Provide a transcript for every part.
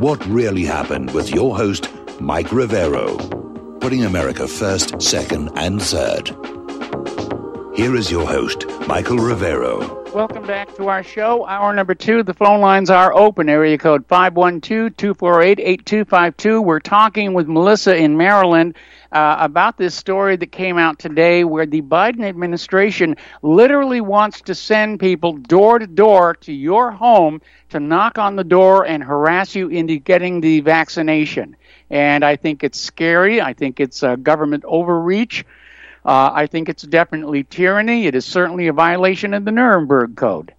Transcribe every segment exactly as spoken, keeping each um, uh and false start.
what really happened with your host, Mike Rivero, putting America first, second, and third. Here is your host, Michael Rivero. Welcome back to our show, hour number two. The phone lines are open. Area code five one two, two four eight, eight two five two. We're talking with Melissa in Maryland uh, about this story that came out today where the Biden administration literally wants to send people door to door to your home to knock on the door and harass you into getting the vaccination. And I think it's scary. I think it's uh, government overreach. Uh, I think it's definitely tyranny. It is certainly a violation of the Nuremberg Code.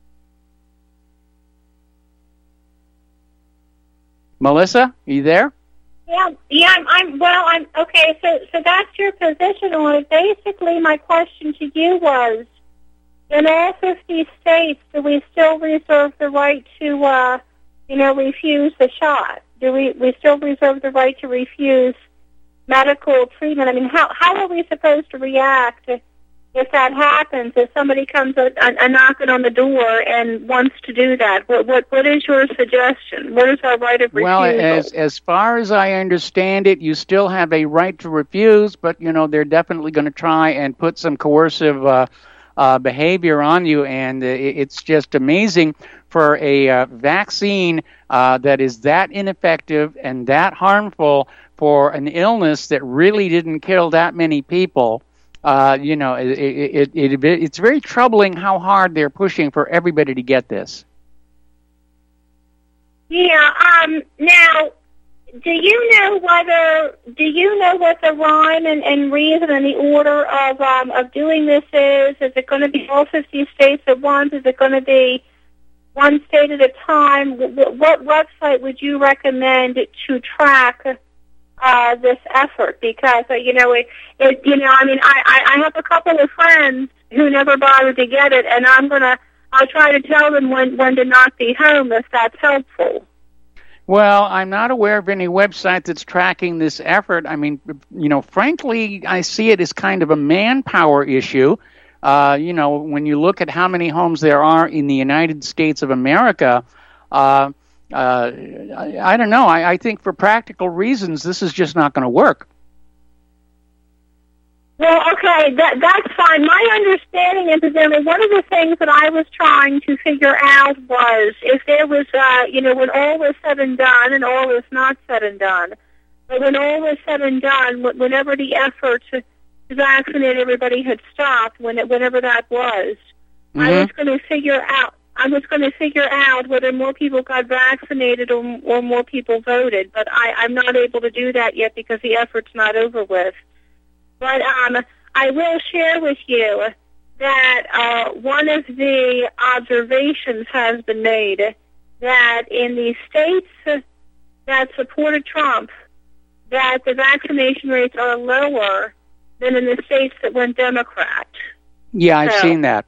Melissa, are you there? Yeah, yeah. I'm, I'm well. I'm okay. So, so that's your position on it. Basically, my question to you was: in all fifty states, do we still reserve the right to, uh, you know, refuse the shot? Do we we still reserve the right to refuse medical treatment? I mean, how how are we supposed to react if that happens? If somebody comes a, a, a knocking on the door and wants to do that, what what what is your suggestion? What is our right of refusal? Well, as as far as I understand it, you still have a right to refuse, but you know they're definitely going to try and put some coercive uh, uh, behavior on you, and uh, it's just amazing for a uh, vaccine uh, that is that ineffective and that harmful for an illness that really didn't kill that many people. Uh, you know, it, it, it, it, it's very troubling how hard they're pushing for everybody to get this. Yeah, um, now, do you know whether, do you know what the rhyme and, and reason and the order of um, of doing this is? Is it going to be all fifty states at once? Is it going to be one state at a time? What, what website would you recommend to track Uh, this effort? Because uh, you know it, it. You know, I mean, I, I have a couple of friends who never bothered to get it, and I'm gonna. I'll try to tell them when when to not be home if that's helpful. Well, I'm not aware of any website that's tracking this effort. I mean, you know, frankly, I see it as kind of a manpower issue. Uh, you know, when you look at how many homes there are in the United States of America. Uh, Uh, I, I don't know. I, I think for practical reasons, this is just not going to work. Well, okay, that, that's fine. My understanding, incidentally, one of the things that I was trying to figure out was if there was, uh, you know, when all was said and done, and all is not said and done, but when all was said and done, whenever the effort to vaccinate everybody had stopped, when it, whenever that was, mm-hmm. I was going to figure out. I was going to figure out whether more people got vaccinated or, or more people voted, but I, I'm not able to do that yet because the effort's not over with. But um, I will share with you that uh, one of the observations has been made that in the states that supported Trump, that the vaccination rates are lower than in the states that went Democrat. Yeah, I've so, seen that.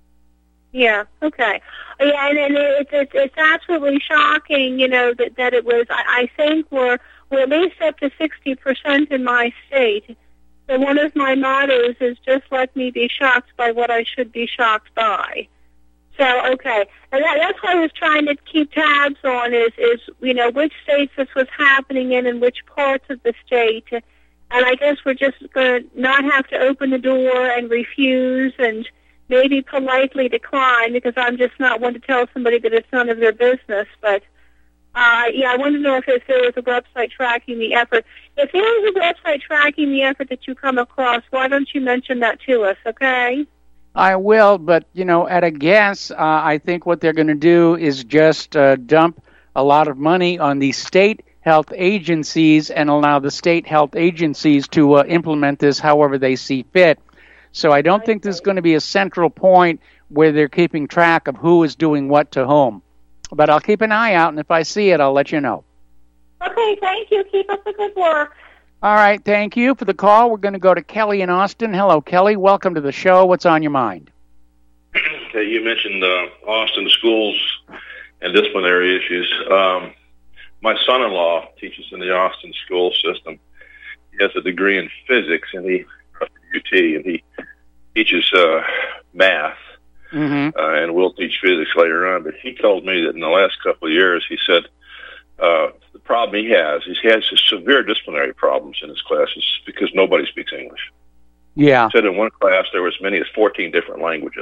Yeah. Okay. Yeah, and, and it's it's it's absolutely shocking, you know, that that it was. I, I think we're we're at least up to sixty percent in my state. So one of my mottos is just let me be shocked by what I should be shocked by. So okay, and that, that's what I was trying to keep tabs on is is you know which states this was happening in and which parts of the state. And I guess we're just going to not have to open the door and refuse and maybe politely decline because I'm just not one to tell somebody that it's none of their business. But, uh, yeah, I wanted to know if, if there was a website tracking the effort. If there was a website tracking the effort that you come across, why don't you mention that to us, okay? I will, but, you know, at a guess, uh, I think what they're going to do is just uh, dump a lot of money on the state health agencies and allow the state health agencies to uh, implement this however they see fit. So I don't think there's going to be a central point where they're keeping track of who is doing what to whom. But I'll keep an eye out, and if I see it, I'll let you know. Okay, thank you. Keep up the good work. All right, thank you for the call. We're going to go to Kelly in Austin. Hello, Kelly. Welcome to the show. What's on your mind? Okay, you mentioned uh, Austin schools and disciplinary issues. Um, my son-in-law teaches in the Austin school system. He has a degree in physics, and he U T, and he teaches uh, math, mm-hmm. uh, and will teach physics later on. But he told me that in the last couple of years, he said uh, the problem he has is he has severe disciplinary problems in his classes because nobody speaks English. Yeah. He said in one class there were as many as fourteen different languages.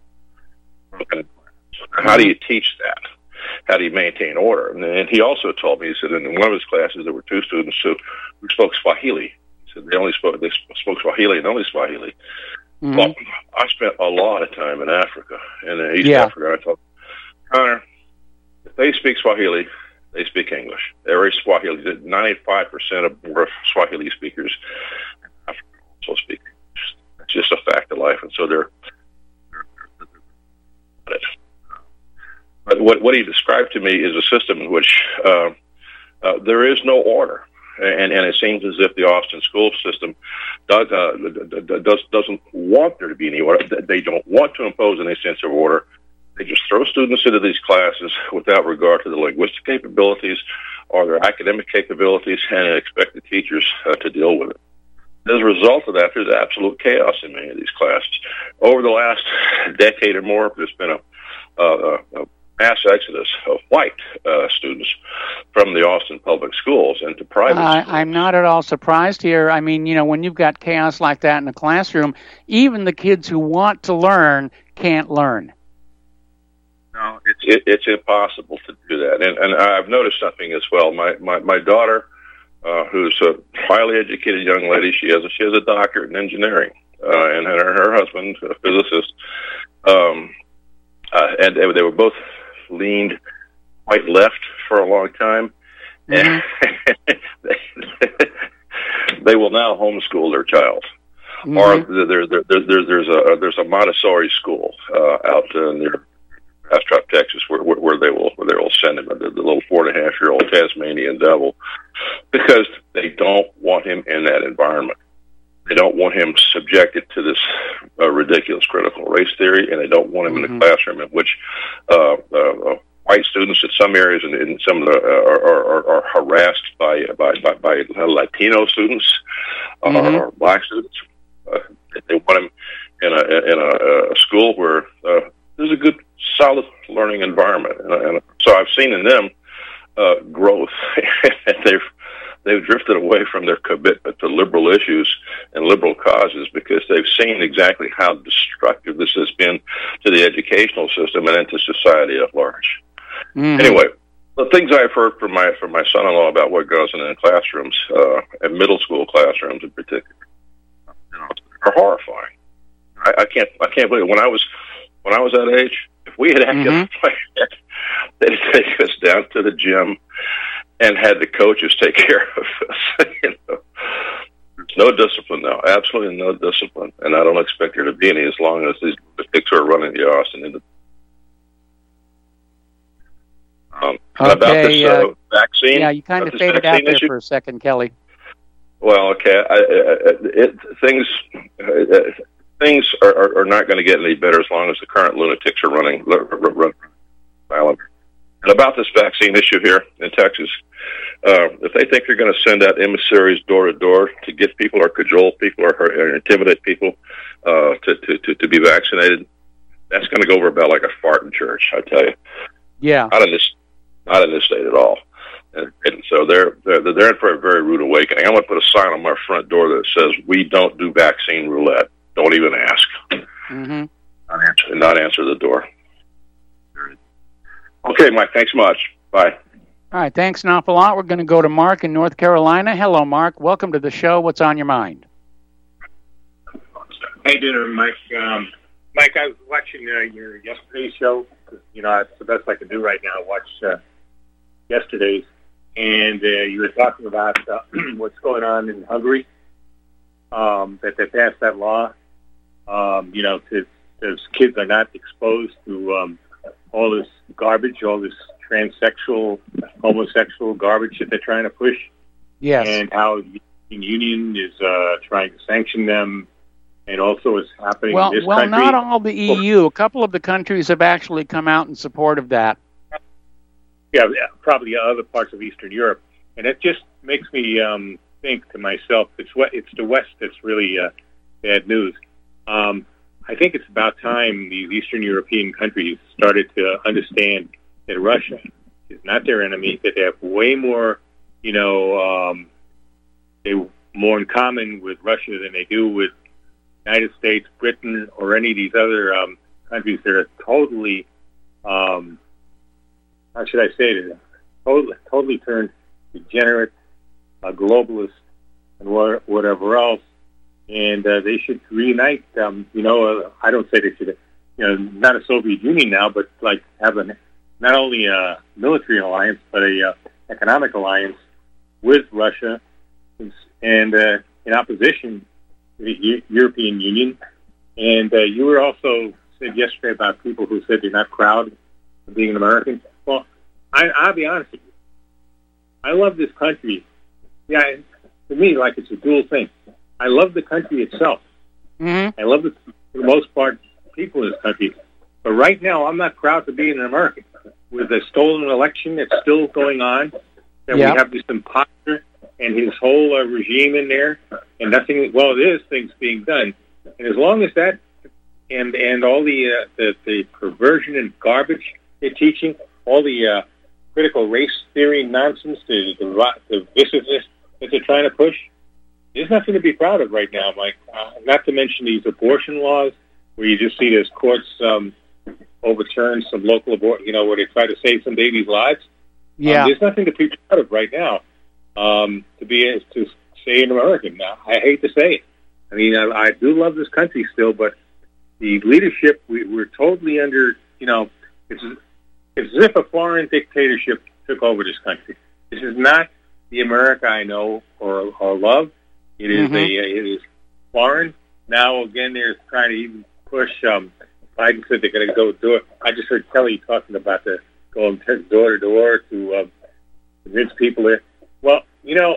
How do you teach that? How do you maintain order? And, and he also told me, he said in one of his classes there were two students who, who spoke Swahili. He said they only spoke they spoke Swahili and only Swahili. Mm-hmm. Well, I spent a lot of time in Africa, and in East yeah. Africa. I told Connor, if they speak Swahili, they speak English. Every Swahili, ninety-five percent of Swahili speakers in Africa also speak English. It's just a fact of life, and so they're. they're But what, what he described to me is a system in which uh, uh, there is no order, and, and it seems as if the Austin school system does, uh, does, doesn't want there to be any order. They don't want to impose any sense of order. They just throw students into these classes without regard to the linguistic capabilities or their academic capabilities, and expect the teachers uh, to deal with it. As a result of that, there's absolute chaos in many of these classes. Over the last decade or more, there's been a, a, a mass exodus of white uh, students from the Austin public schools into private uh, schools. I'm not at all surprised here. I mean, you know, when you've got chaos like that in the classroom, even the kids who want to learn can't learn. No, it's it, it's impossible to do that. And and I've noticed something as well. My my, my daughter, uh, who's a highly educated young lady, she has a, she has a doctorate in engineering, uh, and her, her husband, a physicist, um, uh, and they, they were both leaned quite left for a long time, mm-hmm. and they, they will now homeschool their child. Mm-hmm. Or there, there, there, there, there's a there's a Montessori school uh, out uh, near Bastrop, Texas, where, where where they will where they will send him, the, the little four and a half year old Tasmanian devil, because they don't want him in that environment. They don't want him subjected to this uh, ridiculous critical race theory, and they don't want him mm-hmm. in a classroom in which uh, uh, white students in some areas and in some of the uh, are, are, are harassed by by by, by Latino students mm-hmm. or, or black students. Uh, they want him in a in a, a school where uh, there's a good, solid learning environment, and, and so I've seen in them uh, growth. they've they've drifted away from their commitment to liberal issues and liberal causes because they've seen exactly how destructive this has been to the educational system and into society at large. Mm-hmm. Anyway, the things I've heard from my from my son-in-law about what goes on in classrooms, uh, and middle school classrooms in particular, you know, are horrifying. I, I can't I can't believe it. When I was when I was that age, if we had acted mm-hmm. like that, they'd take us down to the gym and had the coaches take care of us. You know, there's no discipline now, absolutely no discipline, and I don't expect there to be any as long as these lunatics are running the Austin into. Um, okay, about this uh, uh, vaccine. Yeah, you kind of faded out there issue. for a second, Kelly. Well, okay, I, I, it, things uh, things are, are, are not going to get any better as long as the current lunatics are running. running and about this vaccine issue here in Texas, uh, if they think they're going to send out emissaries door to door to get people or cajole people or, or intimidate people uh, to, to, to, to be vaccinated, that's going to go over about like a fart in church, I tell you. Yeah. Not in this, not in this state at all. And, and so they're, they're they're in for a very rude awakening. I'm going to put a sign on my front door that says, "We don't do vaccine roulette. Don't even ask." Mm-hmm. Not answer, not answer the door. Okay, Mike. Thanks much. Bye. All right. Thanks an awful lot. We're going to go to Mark in North Carolina. Hello, Mark. Welcome to the show. What's on your mind? How you doing, Mike? Um, Mike, I was watching uh, your yesterday's show. You know, it's the best I can do right now. Watch uh, yesterday's. And uh, you were talking about uh, what's going on in Hungary, um, that they passed that law, um, you know, to, those kids are not exposed to um, all this garbage, all this transsexual, homosexual garbage that they're trying to push. Yes. And how the Union is uh, trying to sanction them, and also is happening well, in this well, country. Well, not all the E U. A couple of the countries have actually come out in support of that. Yeah, probably other parts of Eastern Europe, and it just makes me um, think to myself, it's it's the West that's really uh, bad news. Um, I think it's about time these Eastern European countries started to understand that Russia is not their enemy, that they have way more, you know, um, they more in common with Russia than they do with the United States, Britain, or any of these other um, countries that are totally, um, how should I say it, totally, totally turned degenerate, uh, globalist, and wh- whatever else. And uh, they should reunite. Um, you know, uh, I don't say they should, you know, not a Soviet Union now, but like have a, not only a military alliance, but a uh, economic alliance with Russia, and uh, in opposition to the U- European Union. And uh, you were also said yesterday about people who said they're not proud of being an American. Well, I, I'll be honest with you. I love this country. Yeah, to me, like it's a dual thing. I love the country itself. Mm-hmm. I love, the, for the most part, people in this country. But right now, I'm not proud to be an American. With a stolen election that's still going on, and yep. we have this imposter and his whole uh, regime in there, and nothing, well, it is things being done. And as long as that, and and all the, uh, the, the perversion and garbage they're teaching, all the uh, critical race theory nonsense, the, the, the viciousness that they're trying to push, there's nothing to be proud of right now, Mike. Uh, not to mention these abortion laws, where you just see this courts um, overturn some local abortion, you know, where they try to save some babies' lives. Yeah, um, there's nothing to be proud of right now. Um, to be to say an American, now, I hate to say it. I mean, I, I do love this country still, but the leadership, we, we're totally under. You know, it's, it's as if a foreign dictatorship took over this country. This is not the America I know or, or love. It is mm-hmm. a it is foreign. Now again, they're trying to even push. Um, Biden said they're going to go do it. I just heard Kelly talking about the going door to door to um, convince people there. Well, you know,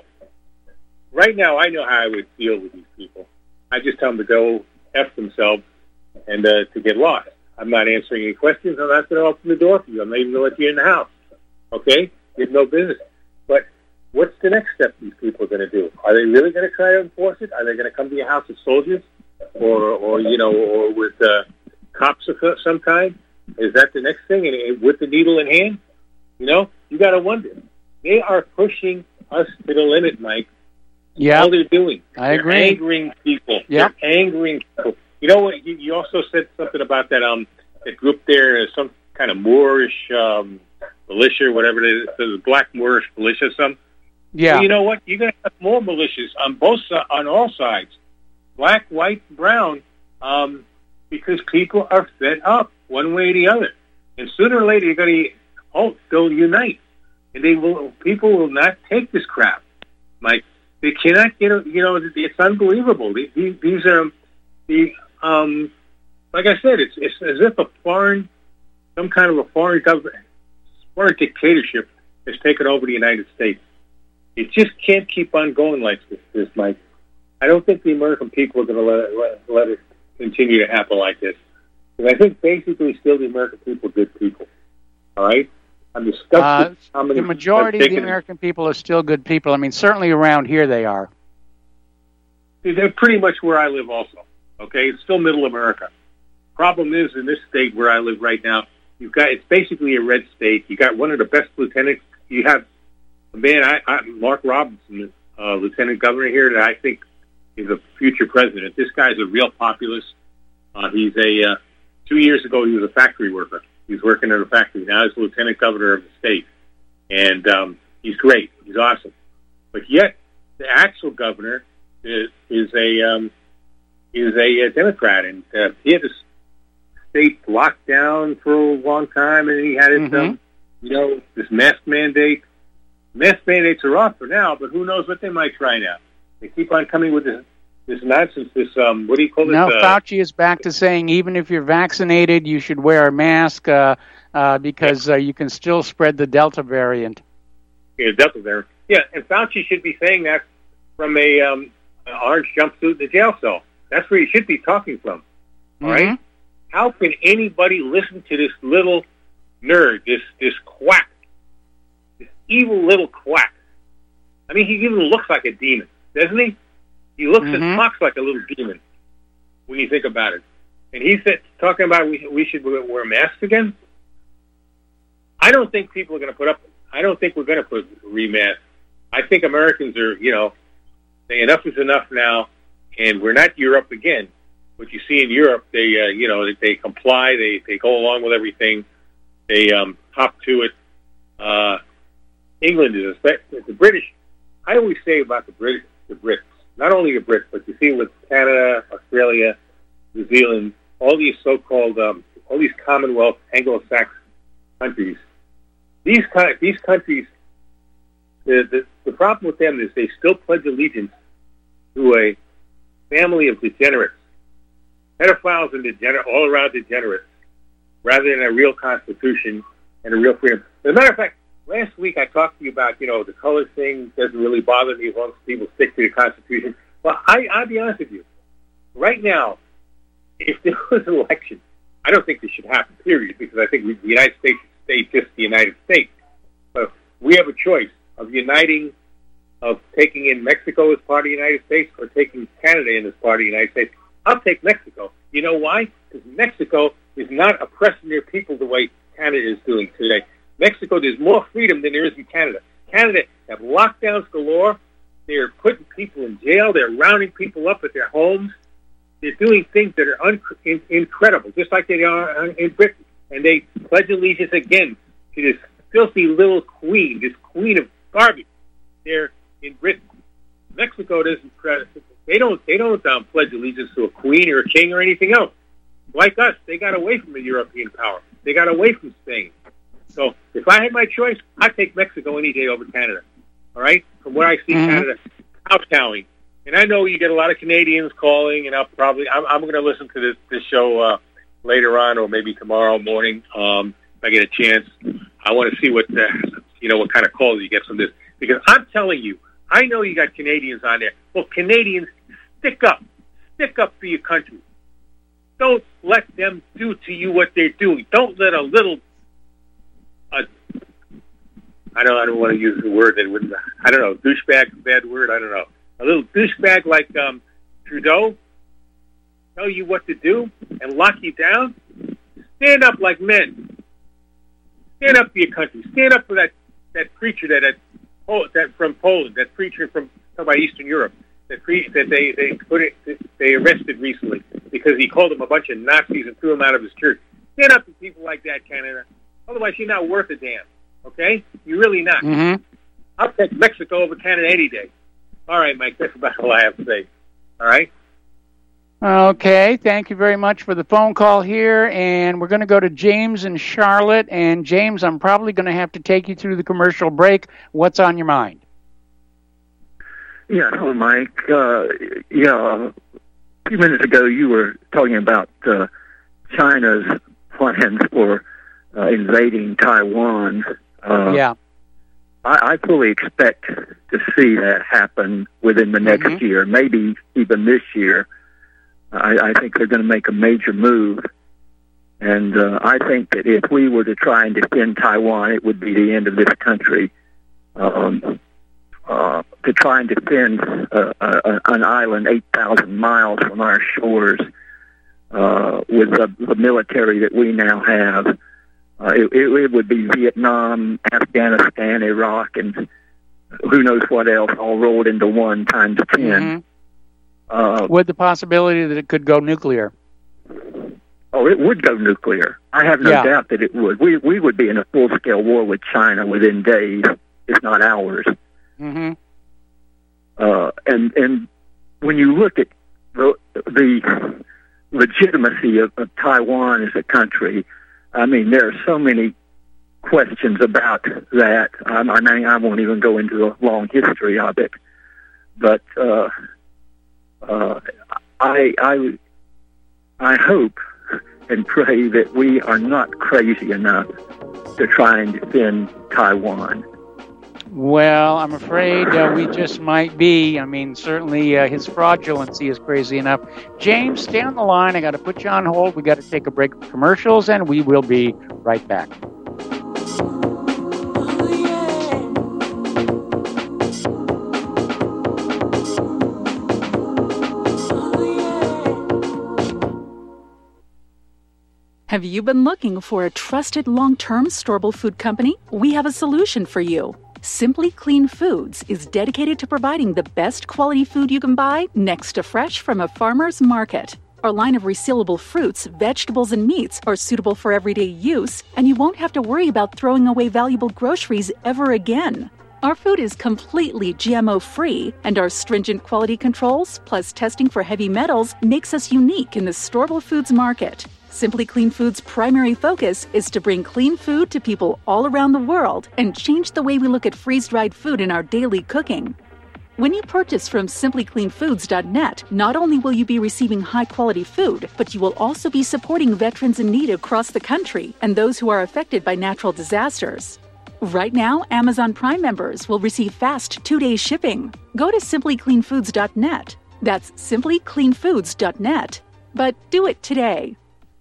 right now I know how I would deal with these people. I just tell them to go F themselves and uh, to get lost. I'm not answering any questions. I'm not going to open the door for you. I'm not even going to let you in the house. Okay? You have no business. But what's the next step these people are going to do? Are they really going to try to enforce it? Are they going to come to your house as soldiers, or, or you know, or with uh, cops of some kind? Is that the next thing? And with the needle in hand, you know, you got to wonder. They are pushing us to the limit, Mike. Yeah, all they're doing. I they're agree. Angering people. Yeah, they're angering people. You know what? You, you also said something about that um that group there, some kind of Moorish um, militia, whatever it is, the Black Moorish militia, some. Yeah. Well, you know what? You're going to have more militias on both on all sides, black, white, brown, um, because people are fed up one way or the other, and sooner or later you're going to oh they'll unite, and they will. People will not take this crap, Mike. They cannot get. You know, it's unbelievable. These, these are the um, like I said, it's it's as if a foreign, some kind of a foreign government, foreign dictatorship has taken over the United States. It just can't keep on going like this, this Mike. I don't think the American people are going to let it, let, let it continue to happen like this. And I think basically still the American people are good people. All right? I'm disgusted uh, how many the majority of the American people are still good people. I mean, certainly around here they are. They're pretty much where I live also. Okay? It's still middle America. Problem is, in this state where I live right now, you've got, it's basically a red state. You got one of the best lieutenants. You have Man, I, I, Mark Robinson, uh, Lieutenant Governor here, that I think is a future president. This guy's a real populist. Uh, he's a uh, two years ago he was a factory worker. He was working at a factory. Now he's Lieutenant Governor of the state, and um, he's great. He's awesome. But yet, the actual governor is, is a um, is a, a Democrat, and uh, he had the state locked down for a long time, and he had his, mm-hmm. um, you know, this mask mandate. Mask mandates are off for now, but who knows what they might try now. They keep on coming with this, this nonsense, this, um, what do you call it? Now, uh, Fauci is back to saying even if you're vaccinated, you should wear a mask uh, uh, because uh, you can still spread the Delta variant. Yeah, Delta variant. Yeah, and Fauci should be saying that from a um, an orange jumpsuit in the jail cell. That's where he should be talking from. All mm-hmm. right? How can anybody listen to this little nerd, this this quack? Evil little quack. I mean, he even looks like a demon, doesn't he? He looks mm-hmm. and talks like a little demon when you think about it. And he's talking about we, we should wear masks again. I don't think people are going to put up. I don't think we're going to put rematch. I think Americans are, you know, saying enough is enough now, and we're not Europe again. What you see in Europe, they, uh, you know, they, they comply, they, they go along with everything, they um, hop to it. Uh, England is a, the British. I always say about the British, the Brits, not only the Brits, but you see with Canada, Australia, New Zealand, all these so-called, um, all these Commonwealth Anglo-Saxon countries. These these countries, the, the the problem with them is they still pledge allegiance to a family of degenerates, pedophiles and degenerate, all around degenerates, rather than a real constitution and a real freedom. As a matter of fact, last week I talked to you about, you know, the color thing doesn't really bother me as long as people stick to the Constitution. Well, I, I'll be honest with you. Right now, if there was an election, I don't think this should happen, period, because I think we, the United States should stay just the United States. But we have a choice of uniting, of taking in Mexico as part of the United States or taking Canada in as part of the United States. I'll take Mexico. You know why? Because Mexico is not oppressing their people the way Canada is doing today. Mexico, there's more freedom than there is in Canada. Canada have lockdowns galore. They're putting people in jail. They're rounding people up at their homes. They're doing things that are un- in- incredible, just like they are in Britain. And they pledge allegiance again to this filthy little queen, this queen of garbage there in Britain. Mexico doesn't. They don't. They don't um, pledge allegiance to a queen or a king or anything else. Like us, they got away from the European power. They got away from Spain. So if I had my choice, I'd take Mexico any day over Canada. All right? From what I see, mm-hmm. Canada kowtowing. And I know you get a lot of Canadians calling, and I'll probably I'm, I'm going to listen to this this show uh, later on, or maybe tomorrow morning um, if I get a chance. I want to see what the, you know what kind of calls you get from this, because I'm telling you, I know you got Canadians on there. Well, Canadians, stick up, stick up for your country. Don't let them do to you what they're doing. Don't let a little. Uh, I don't. I don't want to use the word that would. I don't know. Douchebag, bad word. I don't know. A little douchebag like um, Trudeau tell you what to do and lock you down. Stand up like men. Stand up for your country. Stand up for that, that preacher that that, oh, that from Poland, that preacher from about Eastern Europe, that pre, that they they put it they arrested recently because he called them a bunch of Nazis and threw them out of his church. Stand up to people like that, Canada. Otherwise, you're not worth a damn. Okay, you're really not. Mm-hmm. I'll take Mexico over Canada any day. All right, Mike, that's about all I have to say. All right? Okay, thank you very much for the phone call here, and we're going to go to James in Charlotte. And James, I'm probably going to have to take you through the commercial break. What's on your mind? Yeah, hello, Mike. Uh, yeah, a few minutes ago you were talking about uh, China's plans for uh, invading Taiwan. Uh, yeah. I, I fully expect to see that happen within the next mm-hmm. year, maybe even this year. I, I think they're going to make a major move. And uh, I think that if we were to try and defend Taiwan, it would be the end of this country. Um, uh, to try and defend uh, uh, an island eight thousand miles from our shores uh, with the, the military that we now have, Uh, it, it would be Vietnam, Afghanistan, Iraq, and who knows what else, all rolled into one times ten. Mm-hmm. Uh, with the possibility that it could go nuclear. Oh, it would go nuclear. I have no yeah. doubt that it would. We we would be in a full-scale war with China within days, if not hours. Mm-hmm. Uh, and and when you look at the, the legitimacy of, of Taiwan as a country, I mean, there are so many questions about that. I, I mean, I won't even go into the long history of it. But uh, uh, I, I, I hope and pray that we are not crazy enough to try and defend Taiwan. Well, I'm afraid uh, we just might be. I mean, certainly uh, his fraudulency is crazy enough. James, stay on the line. I got to put you on hold. We got to take a break for commercials, and we will be right back. Have you been looking for a trusted long-term storable food company? We have a solution for you. Simply Clean Foods is dedicated to providing the best quality food you can buy next to fresh from a farmer's market. Our line of resealable fruits, vegetables, and meats are suitable for everyday use, and you won't have to worry about throwing away valuable groceries ever again. Our food is completely G M O-free, and our stringent quality controls, plus testing for heavy metals, makes us unique in the storable foods market. Simply Clean Foods' primary focus is to bring clean food to people all around the world and change the way we look at freeze-dried food in our daily cooking. When you purchase from simply clean foods dot net, not only will you be receiving high-quality food, but you will also be supporting veterans in need across the country and those who are affected by natural disasters. Right now, Amazon Prime members will receive fast two-day shipping. Go to simply clean foods dot net. That's simply clean foods dot net. But do it today.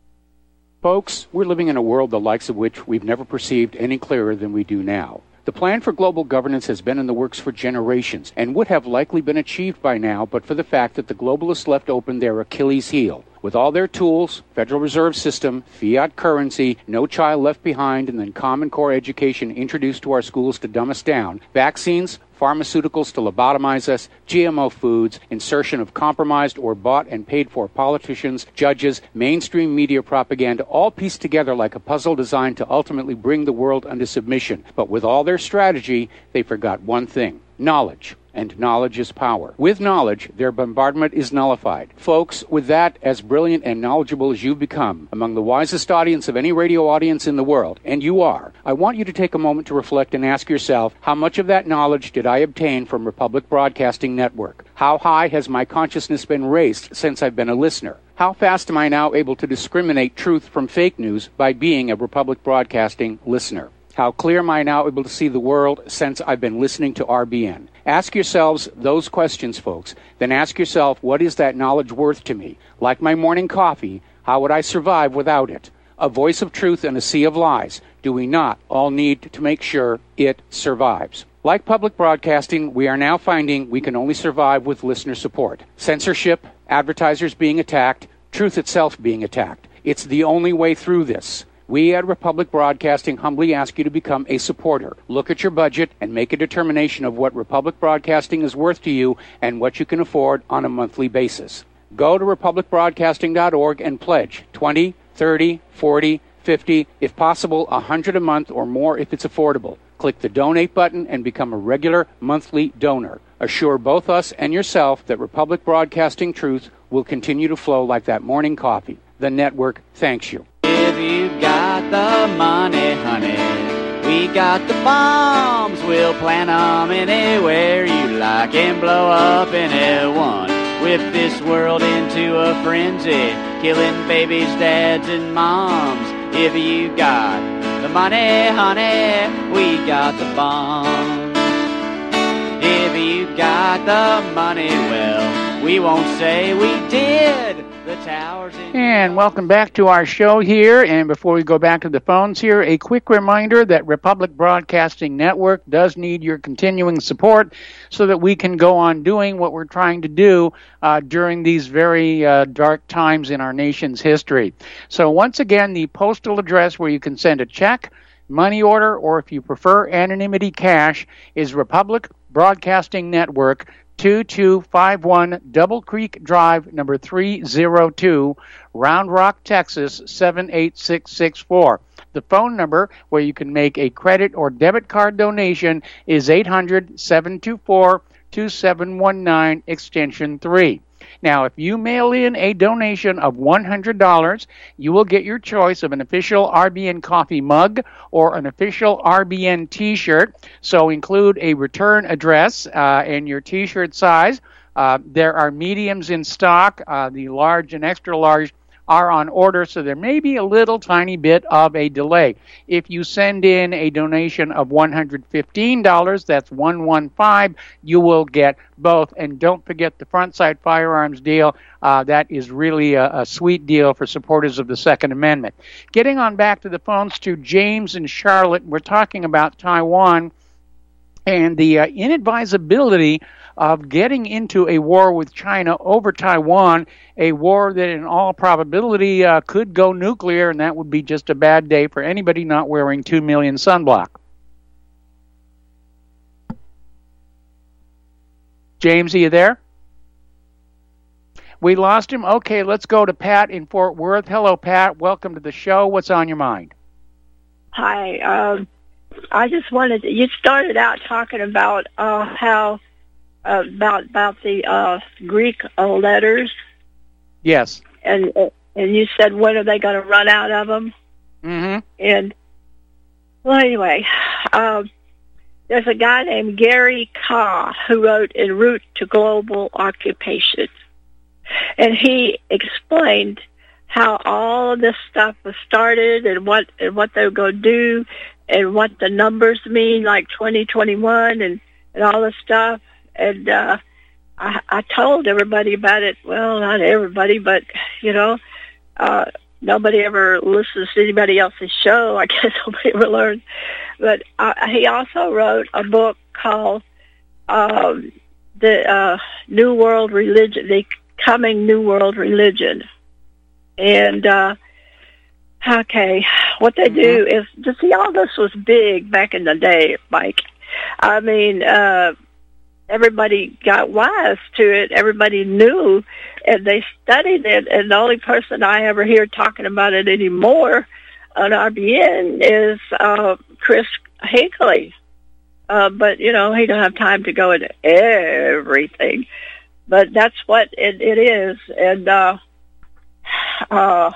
Folks, we're living in a world the likes of which we've never perceived any clearer than we do now. The plan for global governance has been in the works for generations and would have likely been achieved by now but for the fact that the globalists left open their Achilles heel. With all their tools, Federal Reserve System, fiat currency, no child left behind, and then Common Core education introduced to our schools to dumb us down, vaccines, pharmaceuticals to lobotomize us, G M O foods, insertion of compromised or bought and paid for politicians, judges, mainstream media propaganda, all pieced together like a puzzle designed to ultimately bring the world under submission. But with all their strategy, they forgot one thing: knowledge. And knowledge is power. With knowledge, their bombardment is nullified. Folks, with that, as brilliant and knowledgeable as you've become, among the wisest audience of any radio audience in the world, and you are, I want you to take a moment to reflect and ask yourself, how much of that knowledge did I obtain from Republic Broadcasting Network? How high has my consciousness been raised since I've been a listener? How fast am I now able to discriminate truth from fake news by being a Republic Broadcasting listener? How clear am I now able to see the world since I've been listening to R B N? Ask yourselves those questions, folks. Then ask yourself, what is that knowledge worth to me? Like my morning coffee, how would I survive without it? A voice of truth in a sea of lies. Do we not all need to make sure it survives? Like public broadcasting, we are now finding we can only survive with listener support. Censorship, advertisers being attacked, truth itself being attacked. It's the only way through this. We at Republic Broadcasting humbly ask you to become a supporter. Look at your budget and make a determination of what Republic Broadcasting is worth to you and what you can afford on a monthly basis. Go to republic broadcasting dot org and pledge twenty, thirty, forty, fifty, if possible one hundred a month or more if it's affordable. Click the donate button and become a regular monthly donor. Assure both us and yourself that Republic Broadcasting truth will continue to flow like that morning coffee. The network thanks you. If you got the money, honey, we got the bombs. We'll plant 'em anywhere you like and blow up anyone. Whip this world into a frenzy, killing babies, dads, and moms. If you got the money, honey, we got the bombs. If you got the money, well, we won't say we did. The towers in And welcome back to our show here. And before we go back to the phones here, a quick reminder that Republic Broadcasting Network does need your continuing support so that we can go on doing what we're trying to do uh, during these very uh, dark times in our nation's history. So once again, the postal address where you can send a check, money order, or if you prefer anonymity cash is Republic Broadcasting Network, two two five one Double Creek Drive, number three oh two, Round Rock, Texas, seven eight six six four. The phone number where you can make a credit or debit card donation is eight hundred, seven two four, two seven one nine, extension three. Now, if you mail in a donation of one hundred dollars, you will get your choice of an official R B N coffee mug or an official R B N T-shirt. So include a return address uh, and your T-shirt size. Uh, there are mediums in stock. Uh, the large and extra large are on order, so there may be a little tiny bit of a delay. If you send in a donation of one hundred fifteen dollars, that's one hundred fifteen, you will get both. And don't forget the front sight firearms deal. Uh, that is really a, a sweet deal for supporters of the Second Amendment. Getting on back to the phones to James and Charlotte, we're talking about Taiwan and the uh, inadvisability of getting into a war with China over Taiwan, a war that in all probability uh, could go nuclear, and that would be just a bad day for anybody not wearing two million sunblock. James, are you there? We lost him. Okay, let's go to Pat in Fort Worth. Hello, Pat. Welcome to the show. What's on your mind? Hi. Um, I just wanted to, you started out talking about uh, how uh, about about the uh, Greek uh, letters. Yes. And and you said, when are they going to run out of them? Mm-hmm. And well, anyway, um, there's a guy named Gary Kah who wrote En Route to Global Occupation. And he explained how all of this stuff was started and what and what they were going to do and what the numbers mean, like twenty twenty-one and, and all this stuff. And uh, I, I told everybody about it. Well, not everybody, but, you know, uh, nobody ever listens to anybody else's show. I guess nobody ever learns. But uh, he also wrote a book called um, The uh, New World Religion, The Coming New World Religion. And, uh, okay, what they do is, to see, all this was big back in the day, Mike. I mean, uh, everybody got wise to it. Everybody knew, and they studied it. And the only person I ever hear talking about it anymore on R B N is uh, Chris Hinckley. Uh, but, you know, he don't have time to go into everything. But that's what it, it is. And uh, uh,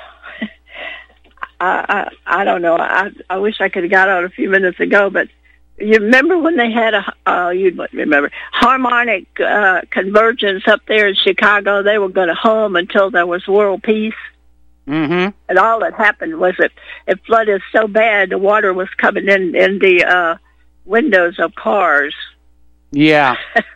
I, I I don't know. I I wish I could have got on a few minutes ago. But you remember when they had a, uh, you remember, harmonic uh, convergence up there in Chicago? They were going to hum until there was world peace. Mm-hmm. And all that happened was it, it flooded so bad the water was coming in, in the uh, windows of cars. Yeah.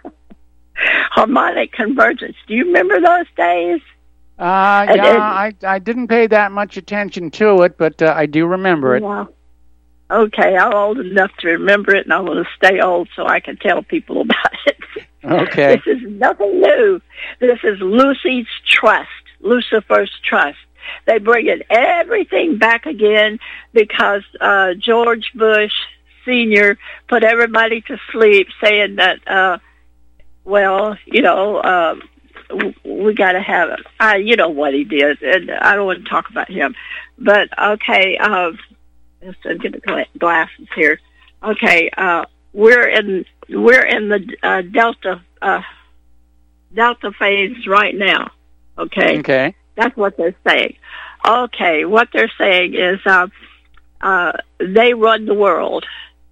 Harmonic convergence. Do you remember those days? Uh, and, yeah, and, I I didn't pay that much attention to it, but uh, I do remember it. Yeah. Okay, I'm old enough to remember it, and I want to stay old so I can tell people about it. Okay. This is nothing new. This is Lucy's Trust, Lucifer's Trust. They bring in everything back again because uh, George Bush Senior put everybody to sleep saying that, uh, well, you know, uh, we got to have it. Uh, you know what he did, and I don't want to talk about him. But, okay, uh, let's get the glasses here. Okay, uh, we're in we're in the uh, Delta uh, Delta phase right now, okay? Okay. That's what they're saying. Okay, what they're saying is uh, uh, they run the world.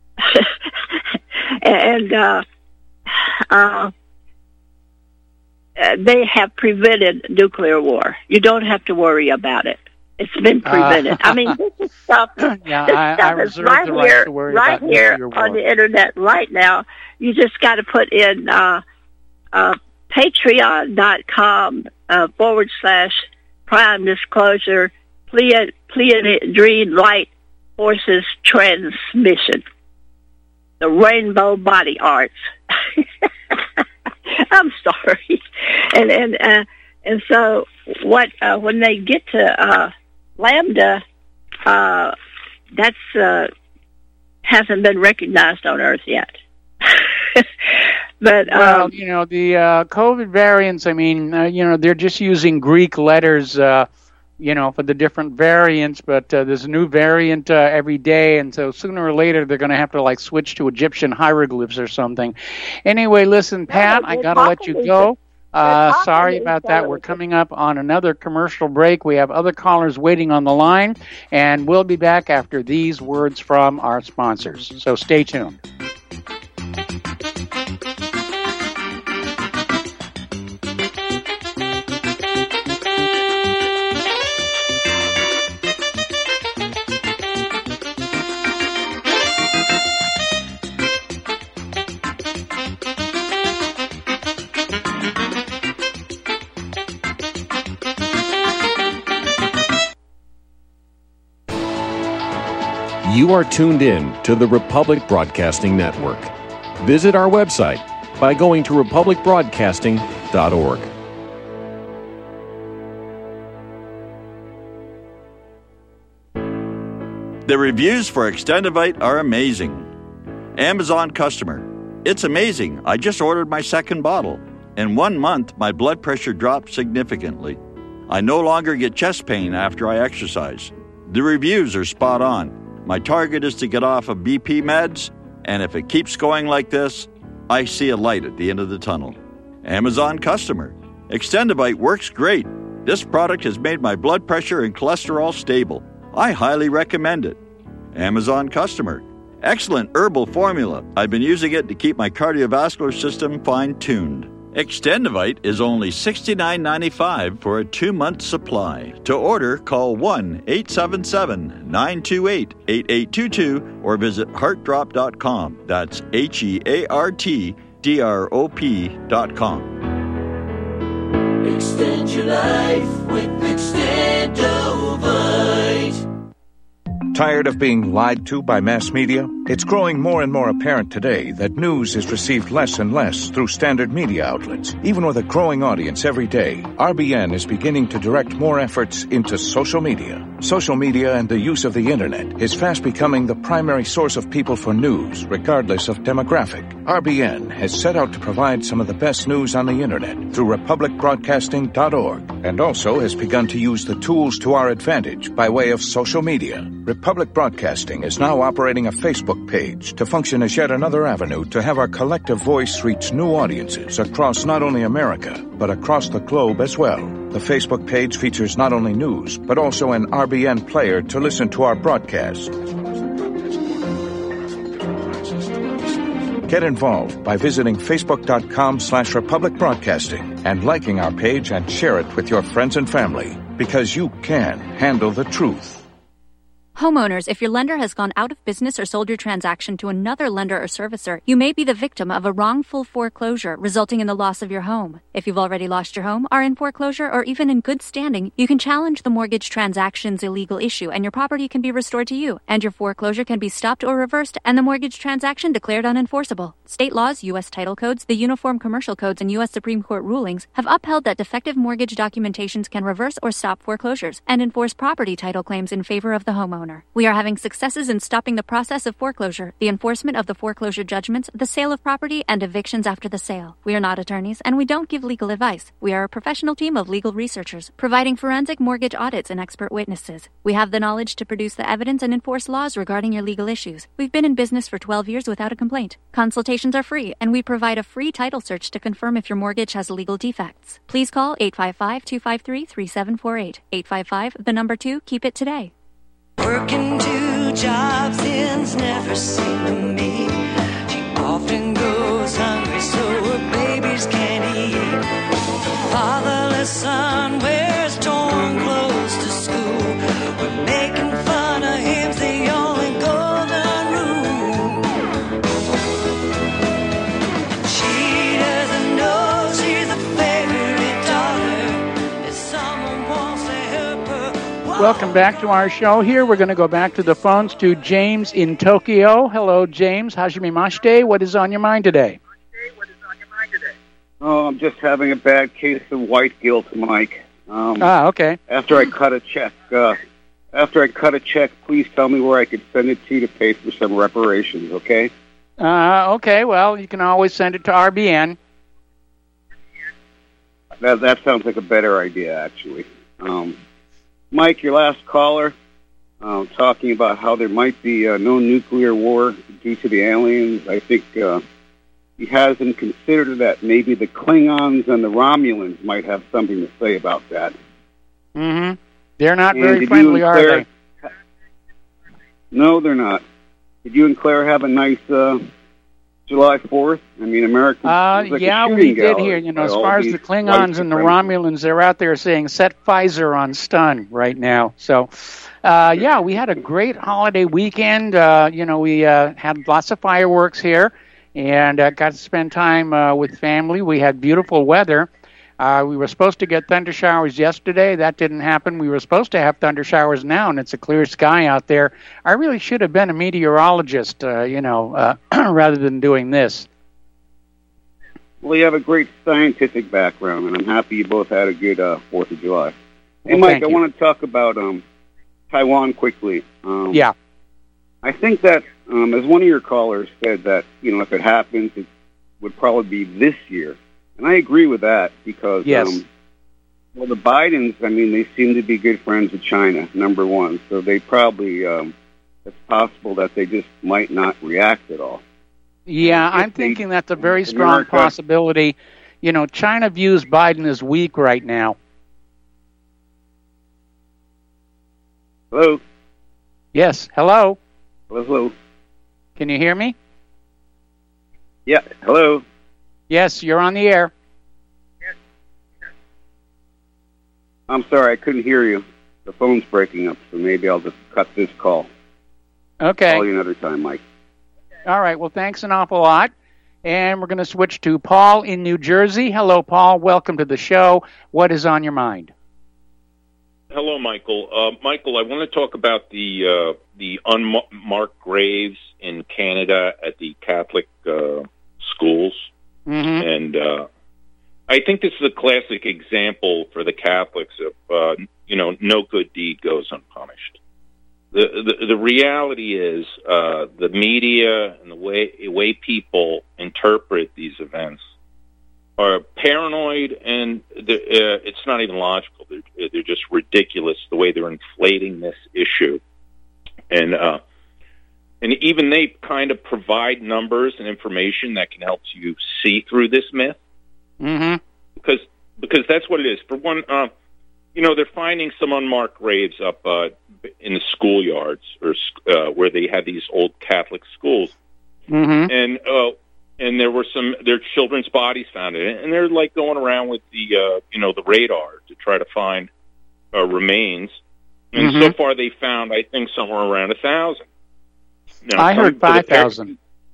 and uh, uh, they have prevented nuclear war. You don't have to worry about it. It's been prevented. Uh, I mean, this is stuff, yeah, this I, stuff I is right the right here, to worry right about here nuclear war. on the internet right now. You just got to put in uh, uh, patreon.com uh, forward slash prime disclosure Pleiad, Pleiadrine Light Forces Transmission. The Rainbow Body Arts. I'm sorry. And and uh, and so what uh, when they get to uh, Lambda, uh, that's uh, hasn't been recognized on Earth yet. But well, um, you know, the uh, COVID variants. I mean, uh, you know, they're just using Greek letters. Uh, you know, for the different variants, but uh, there's a new variant uh, every day, and so sooner or later they're going to have to, like, switch to Egyptian hieroglyphs or something. Anyway, listen, Pat, I got to let you go. Uh, sorry about that. We're coming up on another commercial break. We have other callers waiting on the line, and we'll be back after these words from our sponsors. So stay tuned. You are tuned in to the Republic Broadcasting Network. Visit our website, by going to republic broadcasting dot org. The reviews for Extendivite are amazing. Amazon customer. It's amazing. I just ordered my second bottle. In one month, my blood pressure dropped significantly. I no longer get chest pain after I exercise. The reviews are spot on. My target is to get off of B P meds, and if it keeps going like this, I see a light at the end of the tunnel. Amazon customer. Extendivite works great. This product has made my blood pressure and cholesterol stable. I highly recommend it. Amazon customer. Excellent herbal formula. I've been using it to keep my cardiovascular system fine-tuned. Extendivite is only sixty-nine ninety-five for a two-month supply. To order, call one eight seven seven, nine two eight, eight eight two two or visit heart drop dot com. That's H E A R T D R O P dot com. Extend your life with Extendovite. Tired of being lied to by mass media? It's growing more and more apparent today that news is received less and less through standard media outlets. Even with a growing audience every day, R B N is beginning to direct more efforts into social media. Social media and the use of the internet is fast becoming the primary source of people for news, regardless of demographic. R B N has set out to provide some of the best news on the internet through republic broadcasting dot org, and also has begun to use the tools to our advantage by way of social media. Republic Broadcasting is now operating a Facebook page to function as yet another avenue to have our collective voice reach new audiences across not only America, but across the globe as well. The Facebook page features not only news, but also an R B N player to listen to our broadcast. Get involved by visiting facebook.com slash Republic Broadcasting and liking our page and share it with your friends and family, because you can handle the truth. Homeowners, if your lender has gone out of business or sold your transaction to another lender or servicer, you may be the victim of a wrongful foreclosure resulting in the loss of your home. If you've already lost your home, are in foreclosure, or even in good standing, you can challenge the mortgage transaction's illegal issue and your property can be restored to you, and your foreclosure can be stopped or reversed and the mortgage transaction declared unenforceable. State laws, U S title codes, the Uniform Commercial Codes, and U S Supreme Court rulings have upheld that defective mortgage documentations can reverse or stop foreclosures and enforce property title claims in favor of the homeowner. We are having successes in stopping the process of foreclosure, the enforcement of the foreclosure judgments, the sale of property, and evictions after the sale. We are not attorneys, and we don't give legal advice. We are a professional team of legal researchers, providing forensic mortgage audits and expert witnesses. We have the knowledge to produce the evidence and enforce laws regarding your legal issues. We've been in business for twelve years without a complaint. Consultations are free, and we provide a free title search to confirm if your mortgage has legal defects. Please call eight five five, two five three, three seven four eight. eight five five, the number two, keep it today. Working two jobs ends never seem to me. She often goes hungry so her babies can't eat. Fatherless son wears torn clothes to school. We're making fun of him's the only golden rule. She doesn't know she's a favorite daughter. If someone wants to help her. Welcome back to our show here. We're going to go back to the phones to James in Tokyo. Hello, James. Hajime What is on your mind today? Oh, I'm just having a bad case of white guilt, Mike. Um, ah, okay. After I cut a check, uh, after I cut a check, please tell me where I could send it to to pay for some reparations, okay? Uh, okay, well, you can always send it to R B N. That, that sounds like a better idea, actually. Um, Mike, your last caller, uh, talking about how there might be uh, no nuclear war due to the aliens. I think uh, he hasn't considered that maybe the Klingons and the Romulans might have something to say about that. Mm-hmm. They're not And very did friendly, you and are Claire- they? No, they're not. Did you and Claire have a nice uh, July fourth? I mean, American. Uh, it was like a yeah, shooting we did gallery here. You know, by as all far as these the white Klingons and the supremacists. Romulans, they're out there saying, set Pfizer on stun right now. So, uh, yeah, we had a great holiday weekend. Uh, you know, we uh, had lots of fireworks here and uh, got to spend time uh, with family. We had beautiful weather. Uh, we were supposed to get thunder showers yesterday. That didn't happen. We were supposed to have thunder showers now, and it's a clear sky out there. I really should have been a meteorologist, uh, you know, uh, rather than doing this. Well, you have a great scientific background, and I'm happy you both had a good uh, Fourth of July. Hey, Well, Mike, thank I you. want to talk about um, Taiwan quickly. Um, Yeah. I think that, um, as one of your callers said, that you know if it happens, it would probably be this year, and I agree with that because Yes. um, well, the Bidens, I mean, they seem to be good friends with China, number one, so they probably um, it's possible that they just might not react at all. Yeah, If I'm they- thinking that's a very if strong America- possibility. You know, China views Biden as weak right now. Hello? Yes, hello? Hello, hello? Can you hear me? Yeah, hello? Yes, you're on the air. I'm sorry, I couldn't hear you. The phone's breaking up, so maybe I'll just cut this call. Okay. Call you another time, Mike. All right, well, thanks an awful lot. And we're going to switch to Paul in New Jersey. Hello, Paul. Welcome to the show. What is on your mind? Hello, Michael. Uh, Michael, I want to talk about the uh, the unmarked graves in Canada at the Catholic uh, schools, Mm-hmm. and uh, I think this is a classic example for the Catholics of uh, you know no good deed goes unpunished. The the, the reality is uh, the media and the way the way people interpret these events are paranoid, and uh, it's not even logical. They're, they're just ridiculous the way they're inflating this issue, and uh, and even they kind of provide numbers and information that can help you see through this myth, Mm-hmm. because because that's what it is. For one, uh, you know, they're finding some unmarked graves up uh, in the schoolyards or uh, where they had these old Catholic schools, Mm-hmm. and uh, and there were some their children's bodies found in it, and they're like going around with the uh, you know the radar to try to find uh, remains. And Mhm. so far, they found I think somewhere around a thousand. Now, I some- heard for the five thousand.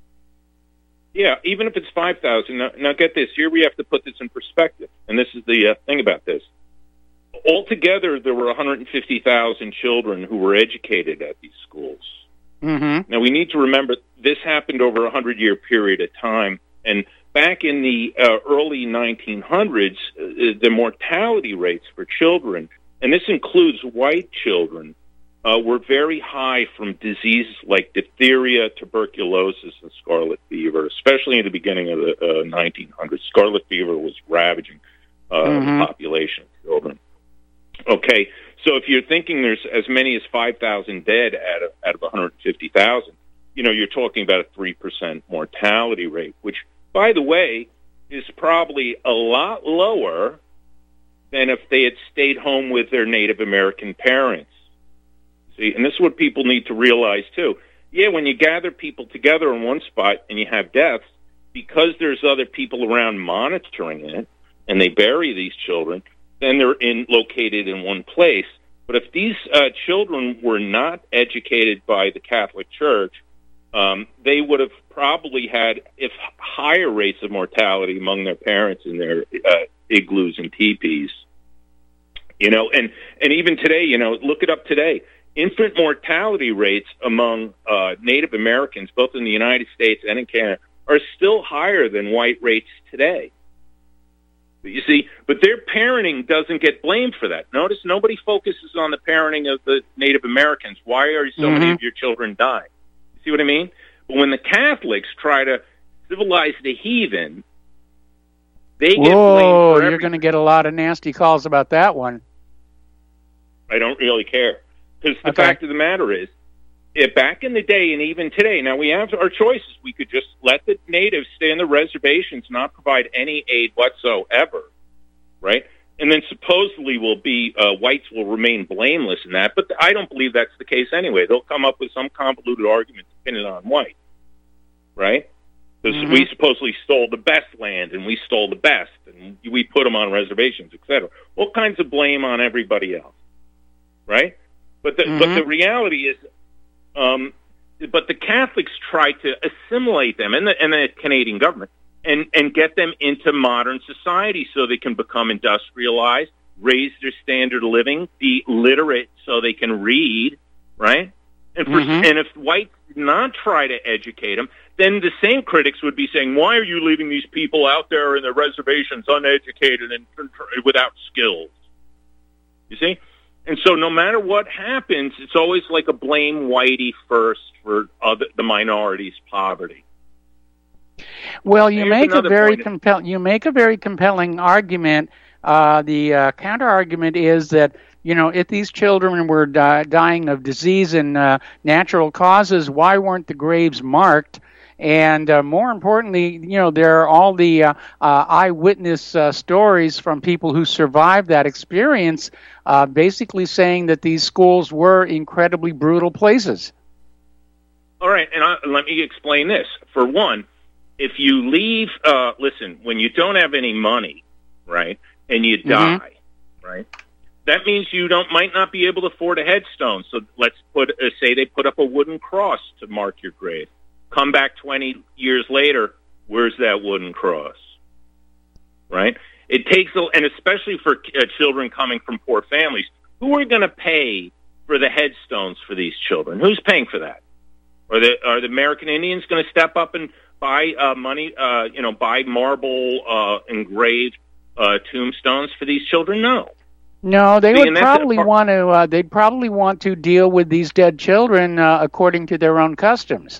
Yeah, even if it's five thousand. Now, now, get this. Here we have to put this in perspective, and this is the uh, thing about this. Altogether, there were one hundred fifty thousand children who were educated at these schools. Mm-hmm. Now, we need to remember this happened over a hundred-year period of time, and back in the uh, early nineteen hundreds, uh, the mortality rates for children, and this includes white children, uh, were very high from diseases like diphtheria, tuberculosis, and scarlet fever, especially in the beginning of the uh, nineteen hundreds. Scarlet fever was ravaging uh, Mhm. the population of children. Okay, so if you're thinking there's as many as five thousand dead out of, out of one hundred fifty thousand, you know, you're talking about a three percent mortality rate, which, by the way, is probably a lot lower than if they had stayed home with their Native American parents. See, and this is what people need to realize, too. Yeah, when you gather people together in one spot and you have deaths, because there's other people around monitoring it, and they bury these children, then they're in located in one place. But if these uh, children were not educated by the Catholic Church, um, they would have probably had if higher rates of mortality among their parents in their uh, igloos and teepees. You know, and, and even today, you know, look it up today. Infant mortality rates among uh, Native Americans, both in the United States and in Canada, are still higher than white rates today. You see, but their parenting doesn't get blamed for that. Notice nobody focuses on the parenting of the Native Americans. Why are so many Mhm. of your children dying? You see what I mean? But when the Catholics try to civilize the heathen, they get blamed Whoa, for you're everything. going to get a lot of nasty calls about that one. I don't really care. Because the Okay. fact of the matter is, eh, back in the day and even today, now we have our choices. We could just let the natives stay on the reservations, not provide any aid whatsoever, right? And then supposedly will be uh, whites will remain blameless in that. But I don't believe that's the case anyway. They'll come up with some convoluted argument depending on white, right? Because Mhm. we supposedly stole the best land and we stole the best and we put them on reservations, et cetera. All kinds of blame on everybody else, right? But the, but Mhm. the reality is, um, but the Catholics try to assimilate them and the, and the Canadian government and, and get them into modern society so they can become industrialized, raise their standard of living, be literate so they can read, right? And, for, Mm-hmm. and if whites did not try to educate them, then the same critics would be saying, why are you leaving these people out there in the reservations uneducated and without skills? You see? And so no matter what happens, it's always like a blame whitey first for other, the minorities' poverty. Well, you Here's make a another very point. compel you make a very compelling argument. Uh, the uh, counter argument is that, you know, if these children were di- dying of disease and uh, natural causes, why weren't the graves marked? And uh, more importantly, you know, there are all the uh, uh, eyewitness uh, stories from people who survived that experience, uh, basically saying that these schools were incredibly brutal places. All right, and I, let me explain this. For one, if you leave, uh, listen, when you don't have any money, right, and you die, Mm-hmm. right, that means you don't might not be able to afford a headstone. So let's put, uh, say they put up a wooden cross to mark your grave. Come back twenty years later, where's that wooden cross? Right? It takes, a, and especially for uh, children coming from poor families, who are going to pay for the headstones for these children? Who's paying for that? Are the are the American Indians going to step up and buy uh, money? Uh, you know, buy marble uh, engraved uh, tombstones for these children? No. No, they See, would and that's probably a part- want to. Uh, they'd probably want to deal with these dead children uh, according to their own customs.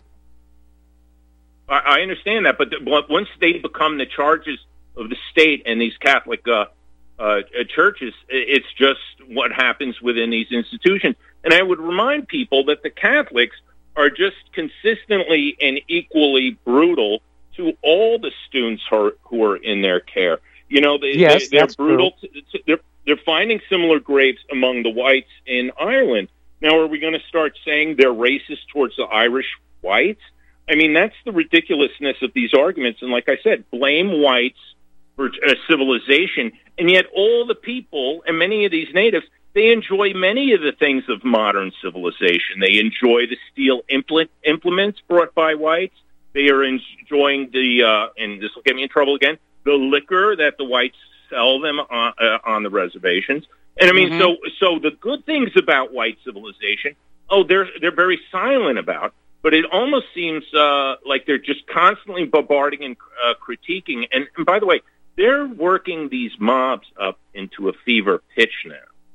I, I understand that, but the, but once they become the charges of the state and these Catholic uh, uh, churches, it's just what happens within these institutions. And I would remind people that the Catholics are just consistently and equally brutal to all the students who are, who are in their care. You know, they, Yes, they, they're that's brutal. To, to, they're, they're finding similar graves among the whites in Ireland. Now, are we going to start saying they're racist towards the Irish whites? I mean, that's the ridiculousness of these arguments. And like I said, blame whites for uh, civilization. And yet all the people and many of these natives, they enjoy many of the things of modern civilization. They enjoy the steel implement, implements brought by whites. They are enjoying the, uh, and this will get me in trouble again, the liquor that the whites sell them on, uh, on the reservations. And I mean, Mhm. so so the good things about white civilization, oh, they're they're very silent about. But it almost seems uh, like they're just constantly bombarding and uh, critiquing. And, and by the way, they're working these mobs up into a fever pitch now,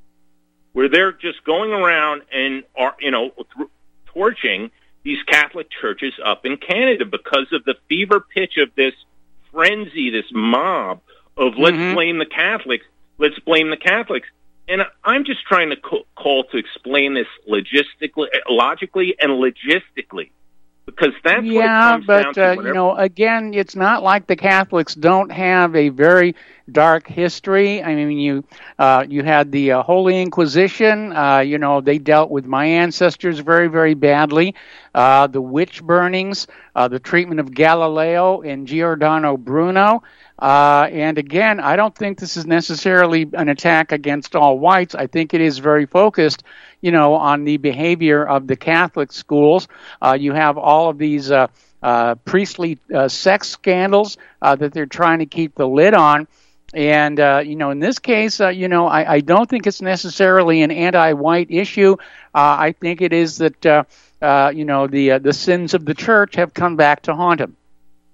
where they're just going around and are, you know, th- torching these Catholic churches up in Canada because of the fever pitch of this frenzy, this mob of let's Mhm. blame the Catholics, let's blame the Catholics. And I'm just trying to co- call to explain this logistically, logically and logistically, because that's what it Yeah, comes down but to. uh, whenever- you know, again, it's not like the Catholics don't have a very dark history. I mean, you uh, you had the uh, Holy Inquisition. Uh, you know, they dealt with my ancestors very, very badly. Uh, the witch burnings, uh, the treatment of Galileo and Giordano Bruno. Uh, and again, I don't think this is necessarily an attack against all whites. I think it is very focused, you know, on the behavior of the Catholic schools. Uh, you have all of these uh, uh, priestly uh, sex scandals uh, that they're trying to keep the lid on. And, uh, you know, in this case, uh, you know, I, I don't think it's necessarily an anti-white issue. Uh, I think it is that, uh, uh, you know, the uh, the sins of the church have come back to haunt them.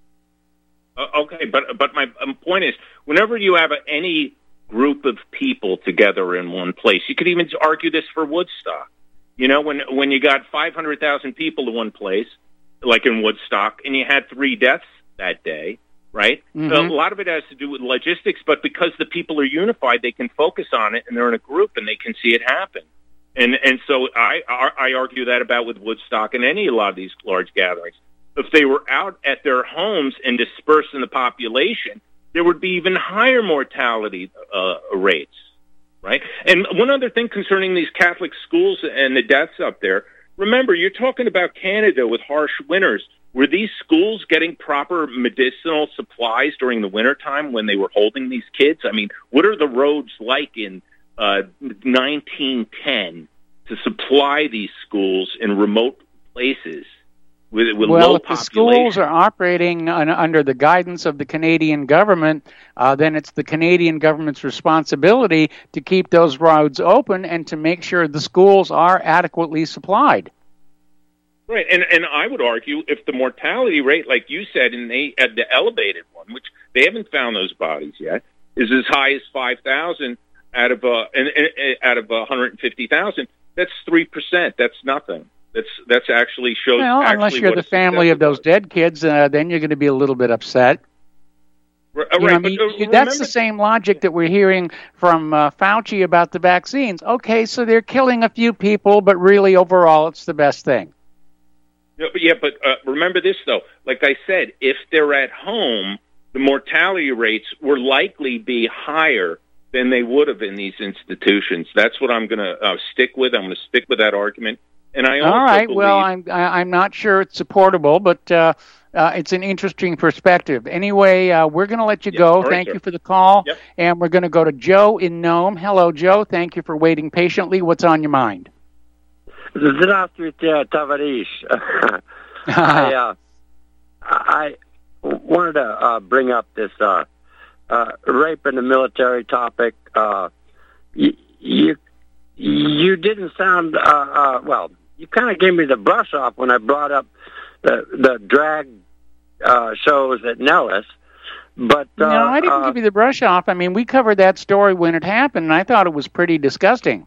Uh, okay, but but my um, point is, whenever you have a, any group of people together in one place, you could even argue this for Woodstock. You know, when when you got five hundred thousand people in one place, like in Woodstock, and you had three deaths that day, right? Mhm. A lot of it has to do with logistics, but because the people are unified, they can focus on it, and they're in a group, and they can see it happen. And and so I I argue that about with Woodstock and any a lot of these large gatherings. If they were out at their homes and dispersed in the population, there would be even higher mortality uh, rates, right? And one other thing concerning these Catholic schools and the deaths up there, remember, you're talking about Canada with harsh winters. Were these schools getting proper medicinal supplies during the wintertime when they were holding these kids? I mean, what are the roads like in uh, nineteen ten to supply these schools in remote places? With, with well, low if the population. schools are operating un, under the guidance of the Canadian government, uh, then it's the Canadian government's responsibility to keep those roads open and to make sure the schools are adequately supplied. Right, and and I would argue if the mortality rate, like you said, and they had the elevated one, which they haven't found those bodies yet, is as high as five thousand out of uh, and, and, out of one hundred fifty thousand. That's three percent. That's nothing. That's that's actually shows. Well, actually unless you're what the a family success of those dead kids, uh, then you're going to be a little bit upset. Right, You know, right, I mean, but, uh, that's remember- the same logic that we're hearing from uh, Fauci about the vaccines. Okay, so they're killing a few people, but really overall it's the best thing. Yeah, but, yeah, but uh, remember this, though. Like I said, if they're at home, the mortality rates will likely be higher than they would have in these institutions. That's what I'm going to uh, stick with. I'm going to stick with that argument. And I also All right, believe... well, I'm I- I'm not sure it's supportable, but uh, uh, it's an interesting perspective. Anyway, uh, we're going to let you Yeah, go. all right, Thank sir. you for the call. Yep. And we're going to go to Joe in Nome. Hello, Joe. Thank you for waiting patiently. What's on your mind? Здравствуйте, товарищ. I, uh, I wanted to uh, bring up this uh, uh, rape in the military topic. Uh, you, you you didn't sound uh, uh, well. You kind of gave me the brush off when I brought up the the drag uh, shows at Nellis. But uh, no, I didn't uh, give you the brush off. I mean, we covered that story when it happened, and I thought it was pretty disgusting.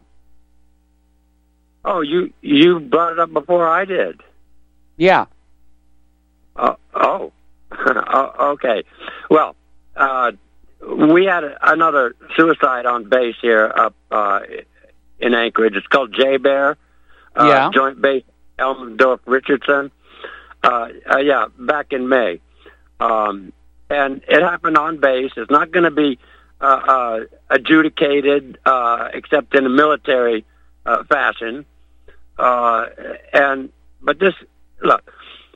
Oh, you you brought it up before I did. Yeah. Uh, oh, oh, okay. Well, uh, we had a, another suicide on base here up uh, in Anchorage. It's called J Bear, uh, Yeah. Joint Base Elmendorf Richardson. Uh, uh, yeah, back in May, um, and it happened on base. It's not going to be uh, uh, adjudicated uh, except in a military uh, fashion. Uh, and but this look.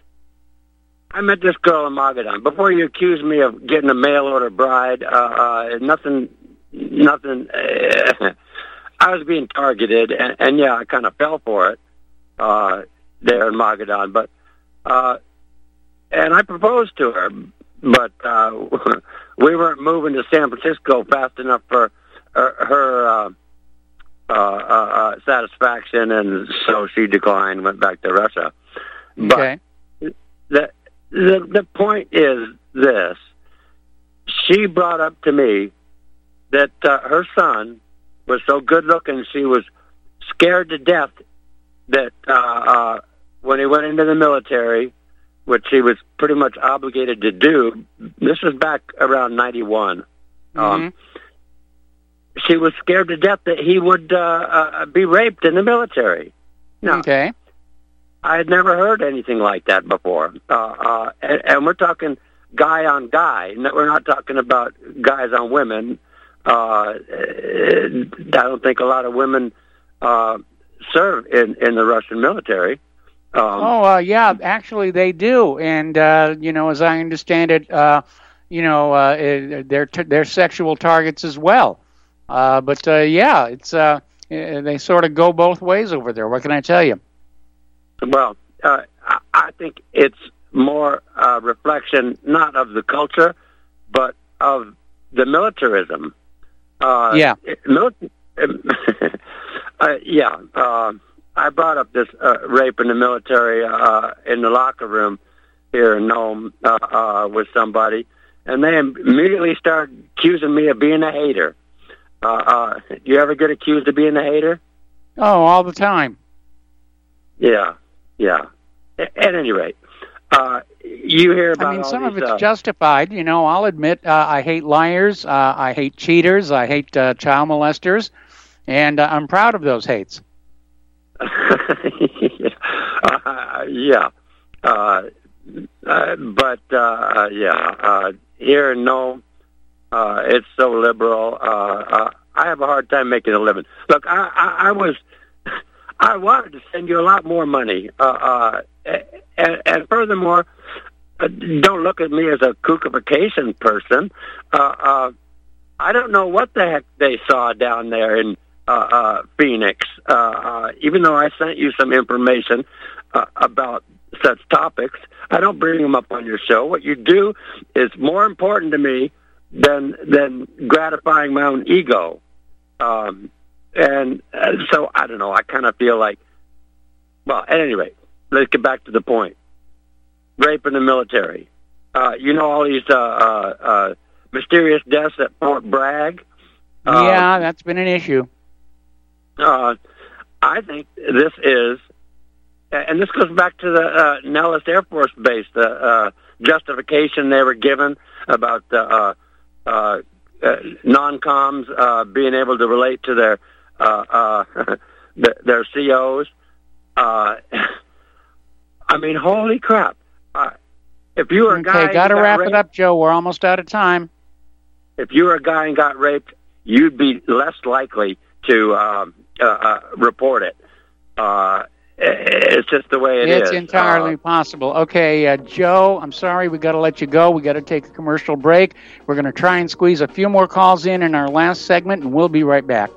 I met this girl in Magadan. Before you accuse me of getting a mail order bride, uh, uh, nothing, nothing. Uh, I was being targeted, and, and yeah, I kind of fell for it uh, there in Magadan. But uh, and I proposed to her, but uh, we weren't moving to San Francisco fast enough for her, her uh, uh, uh, satisfaction, and so she declined, went back to Russia. Okay. But the The the point is this. She brought up to me that uh, her son was so good looking she was scared to death that uh, uh, when he went into the military, which he was pretty much obligated to do, this was back around ninety-one, Mm-hmm. um, she was scared to death that he would uh, uh, be raped in the military. Now, Okay. I had never heard anything like that before. Uh, uh, and, and we're talking guy on guy. No, we're not talking about guys on women. Uh, I don't think a lot of women uh, serve in, in the Russian military. Um, oh, uh, yeah, actually they do. And, uh, you know, as I understand it, uh, you know, uh, it, they're, t- they're sexual targets as well. Uh, but, uh, yeah, it's uh, they sort of go both ways over there. What can I tell you? Well, uh, I- I think it's more a reflection not of the culture, but of the militarism. Uh, Yeah. it- mili- uh, yeah. Uh, I brought up this uh, rape in the military uh, in the locker room here in Nome uh, uh, with somebody, and they immediately started accusing me of being a hater. Uh, uh, you ever get accused of being a hater? Oh, all the time. Yeah, yeah. A- At any rate, uh, you hear about I mean, all some of these, it's uh, justified. You know, I'll admit uh, I hate liars, uh, I hate cheaters, I hate uh, child molesters, and uh, I'm proud of those hates. uh, yeah. Uh, uh, but, uh, yeah, uh, here in Nome, uh, it's so liberal. Uh, uh, I have a hard time making a living. Look, I, I, I was, I wanted to send you a lot more money. Uh, uh, and, and furthermore, uh, don't look at me as a kookification person. Uh, uh, I don't know what the heck they saw down there in uh, uh, Phoenix, uh, uh, even though I sent you some information uh, about such topics. I don't bring them up on your show. What you do is more important to me than than gratifying my own ego. Um, and uh, so, I don't know, I kind of feel like, well, at any rate, let's get back to the point. Rape in the military. Uh, you know all these uh, uh, uh, mysterious deaths at Fort Bragg? Yeah, Um, that's been an issue. Uh, I think this is, and this goes back to the uh, Nellis Air Force Base, the uh, justification they were given about the uh, uh, uh, non-coms uh, being able to relate to their uh, uh, their C Os. Uh, I mean, holy crap! Uh, if you were a guy, Okay, got to who got wrap raped, it up, Joe. We're almost out of time. If you were a guy and got raped, you'd be less likely to um, uh, uh, report it. Uh, it's just the way it it's is. entirely Uh, possible. Okay, uh, Joe, I'm sorry, we got to let you go. We got to take a commercial break. We're going to try and squeeze a few more calls in in our last segment, and we'll be right back.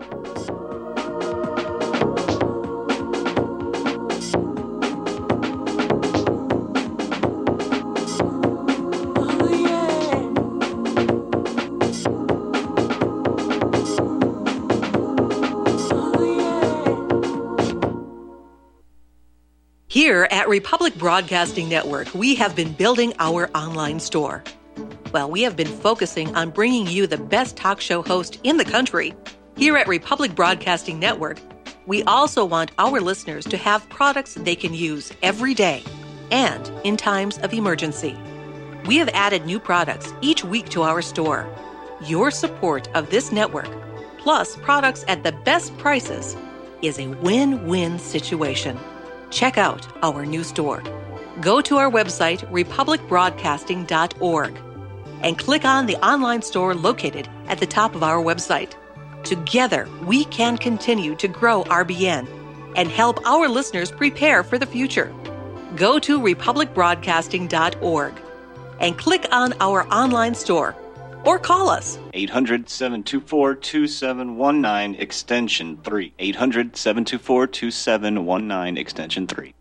Here at Republic Broadcasting Network, we have been building our online store. Well, we have been focusing on bringing you the best talk show host in the country. Here at Republic Broadcasting Network, we also want our listeners to have products they can use every day and in times of emergency. We have added new products each week to our store. Your support of this network, plus products at the best prices, is a win-win situation. Check out our new store. Go to our website, republic broadcasting dot org, and click on the online store located at the top of our website. Together, we can continue to grow R B N and help our listeners prepare for the future. Go to republic broadcasting dot org and click on our online store or call us. eight hundred, seven two four, two seven one nine, extension three. eight hundred, seven two four, two seven one nine, extension three.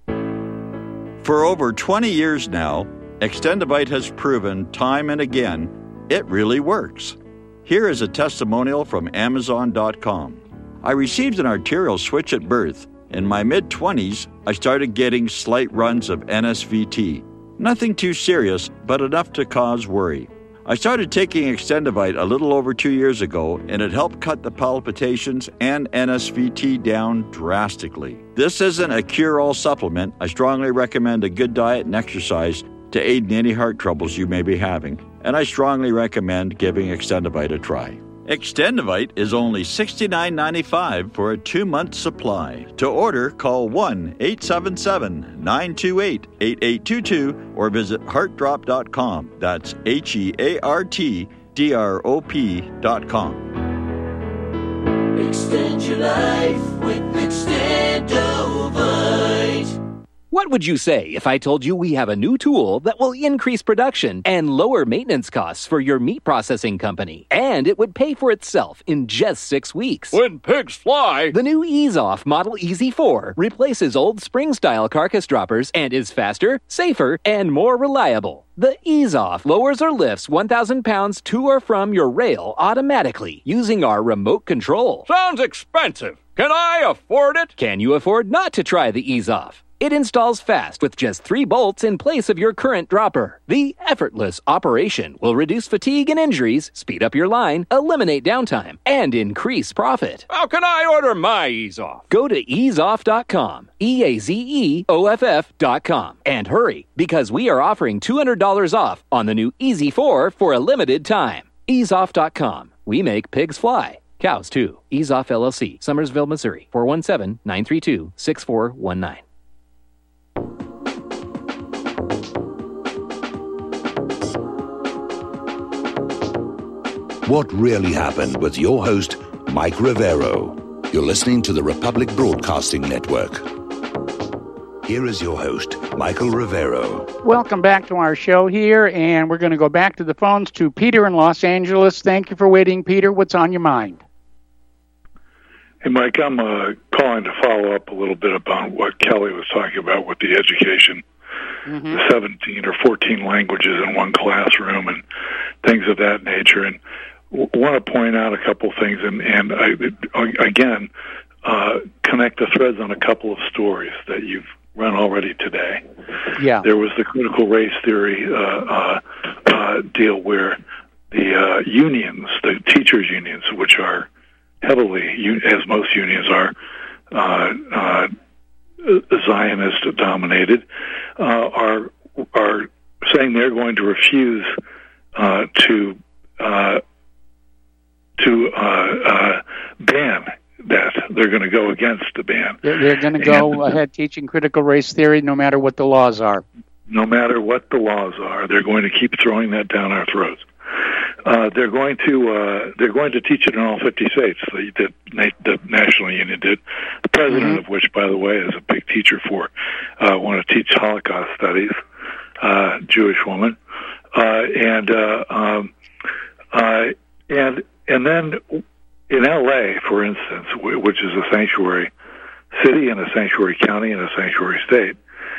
For over twenty years now, Extendivite has proven time and again it really works. Here is a testimonial from amazon dot com. I received an arterial switch at birth. In my mid-twenties, I started getting slight runs of N S V T. Nothing too serious, but enough to cause worry. I started taking Extendivite a little over two years ago, and it helped cut the palpitations and N S V T down drastically. This isn't a cure-all supplement. I strongly recommend a good diet and exercise to aid in any heart troubles you may be having, and I strongly recommend giving Extendivite a try. Extendivite is only sixty-nine ninety-five for a two-month supply. To order, call one eight seven seven, nine two eight, eight eight two two or visit heart drop dot com. That's H E A R T D R O P dot com. Extend your life with Extendovite. What would you say if I told you we have a new tool that will increase production and lower maintenance costs for your meat processing company? And it would pay for itself in just six weeks. When pigs fly! The new Ease Off Model E Z four replaces old spring-style carcass droppers and is faster, safer, and more reliable. The Ease Off lowers or lifts one thousand pounds to or from your rail automatically using our remote control. Sounds expensive. Can I afford it? Can you afford not to try the Ease Off? It installs fast with just three bolts in place of your current dropper. The effortless operation will reduce fatigue and injuries, speed up your line, eliminate downtime, and increase profit. How can I order my Ease Off? Go to ease off dot com, E A Z E O F F dot com, and hurry, because we are offering two hundred dollars off on the new E Z four for a limited time. ease off dot com. We make pigs fly. Cows, too. Ease Off L L C, Summersville, Missouri, four one seven, nine three two, six four one nine. What really happened with your host, Mike Rivero. You're listening to the Republic Broadcasting Network. Here is your host, Michael Rivero. Welcome back to our show here, and we're going to go back to the phones to Peter in Los Angeles. Thank you for waiting, Peter. What's on your mind? Hey, Mike, I'm uh, calling to follow up a little bit about what Kelly was talking about with the education. Mm-hmm. The seventeen or fourteen languages in one classroom and things of that nature. And w- want to point out a couple things, and, and I, again, uh, connect the threads on a couple of stories that you've run already today. Yeah. There was the critical race theory uh, uh, uh, deal where the uh, unions, the teachers' unions, which are heavily, as most unions are, uh, uh, Zionist dominated, uh, are are saying they're going to refuse uh, to uh, to uh, uh, ban that. They're going to go against the ban. They're, they're going to go and, ahead teaching critical race theory no matter what the laws are. No matter what the laws are, they're going to keep throwing that down our throats. Uh, they're going to uh, they're going to teach it in all fifty states. The, the, the National Union did. The president mm-hmm. of which, by the way, is a big teacher for uh, want to teach Holocaust studies, uh, Jewish woman, uh, and uh, um, uh, and and then in L A, for instance, which is a sanctuary city and a sanctuary county and a sanctuary state,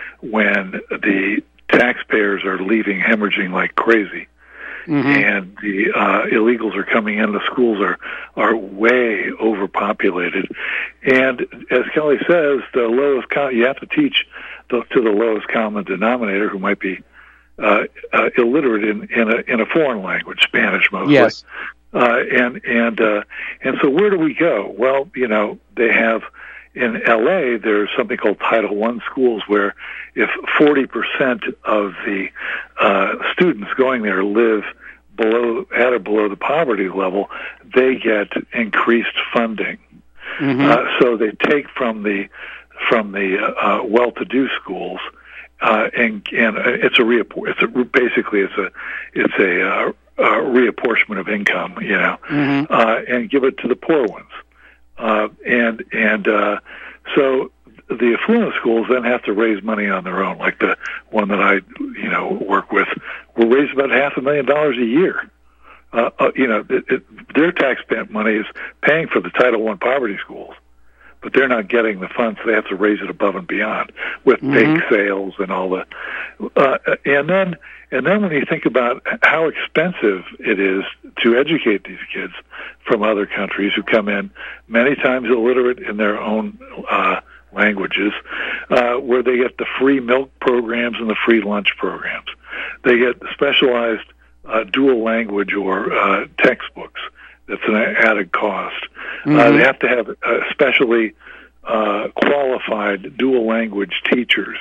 when the taxpayers are leaving hemorrhaging like crazy. Mm-hmm. And the uh, illegals are coming in. The schools are are way overpopulated, and as Kelly says, the lowest com- you have to teach the, to the lowest common denominator, who might be uh, uh, illiterate in in a, in a foreign language, Spanish mostly. Yes. Uh, and and uh, and so where do we go? Well, you know, they have in L A. There's something called Title One schools, where if forty percent of the uh, students going there live below at or below the poverty level, they get increased funding. Mm-hmm. Uh, so they take from the from the uh, well-to-do schools, uh, and and it's a reapport. It's a, basically it's a it's a, uh, a reapportionment of income, you know, mm-hmm. uh, and give it to the poor ones. Uh, and and uh, so the affluent schools then have to raise money on their own, like the one that I, you know, work with. Will raise about half a million dollars a year. Uh, uh, you know, it, it, their taxpayer money is paying for the Title One poverty schools, but they're not getting the funds. They have to raise it above and beyond with mm-hmm. bake sales and all the. Uh, and then, and then when you think about how expensive it is to educate these kids from other countries who come in many times illiterate in their own uh, languages, uh, where they get the free milk programs and the free lunch programs. They get specialized uh, dual language or uh, textbooks. That's an added cost. Mm-hmm. Uh, they have to have uh, specially uh, qualified dual language teachers.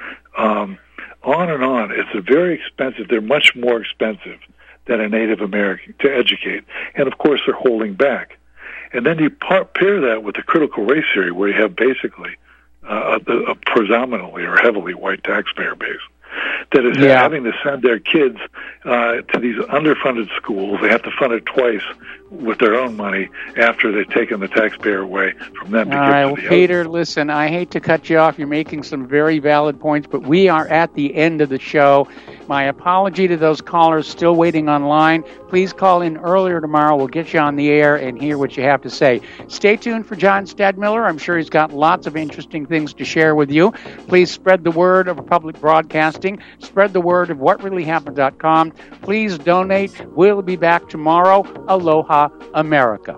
Um, on and on. It's a very expensive. They're much more expensive than a Native American to educate. And, of course, they're holding back. And then you par- pair that with the critical race theory, where you have basically uh, a, a predominantly or heavily white taxpayer base that is yeah. having to send their kids uh, to these underfunded schools. They have to fund it twice with their own money after they've taken the taxpayer away from them. To All give right, to well, the Peter, others. listen, I hate to cut you off. You're making some very valid points, but we are at the end of the show. My apology to those callers still waiting online. Please call in earlier tomorrow. We'll get you on the air and hear what you have to say. Stay tuned for John Stadmiller. I'm sure he's got lots of interesting things to share with you. Please spread the word of public broadcasting. Spread the word of what really happened dot com. Please donate. We'll be back tomorrow. Aloha, America.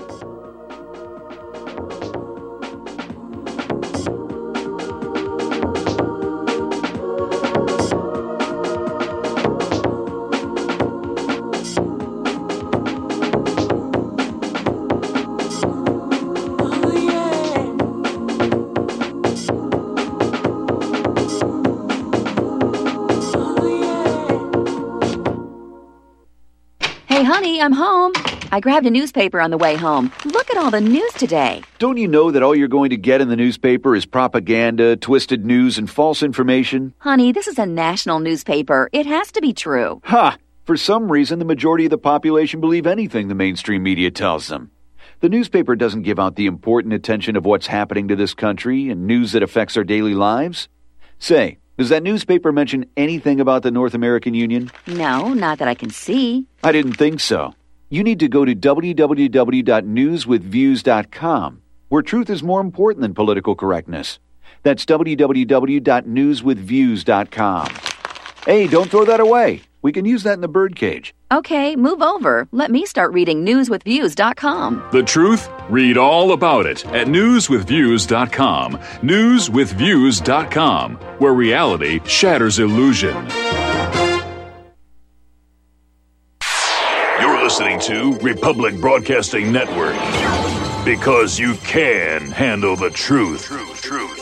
Honey, I'm home. I grabbed a newspaper on the way home. Look at all the news today. Don't you know that all you're going to get in the newspaper is propaganda, twisted news, and false information? Honey, this is a national newspaper. It has to be true. Ha! For some reason, the majority of the population believe anything the mainstream media tells them. The newspaper doesn't give out the important attention of what's happening to this country and news that affects our daily lives. Say, does that newspaper mention anything about the North American Union? No, not that I can see. I didn't think so. You need to go to w w w dot news with views dot com, where truth is more important than political correctness. That's w w w dot news with views dot com. Hey, don't throw that away. We can use that in the birdcage. Okay, move over. Let me start reading news with views dot com. The truth? Read all about it at news with views dot com. news with views dot com, where reality shatters illusion. You're listening to Republic Broadcasting Network, because you can handle the truth. Truth, truth.